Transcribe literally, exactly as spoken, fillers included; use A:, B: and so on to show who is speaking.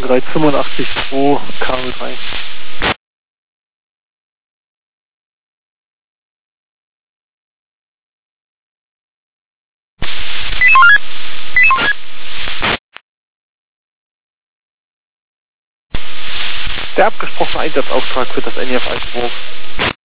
A: drei fünfundachtzig zwei K null drei. Der abgesprochene Einsatzauftrag für das N I F Altenburg.